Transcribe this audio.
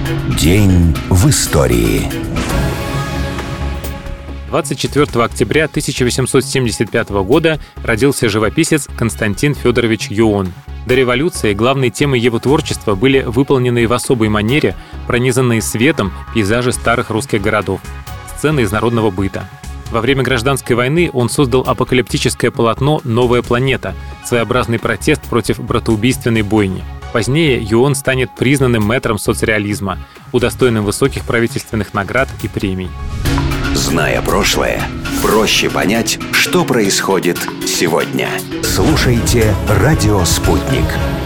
День в истории. 24 октября 1875 года родился живописец Константин Федорович Юон. До революции главной темой его творчества были выполненные в особой манере, пронизанные светом пейзажи старых русских городов, сцены из народного быта. Во время гражданской войны он создал апокалиптическое полотно «Новая планета», своеобразный протест против братоубийственной бойни. Позднее Юон станет признанным мэтром соцреализма, удостоенным высоких правительственных наград и премий. Зная прошлое, проще понять, что происходит сегодня. Слушайте «Радио Спутник».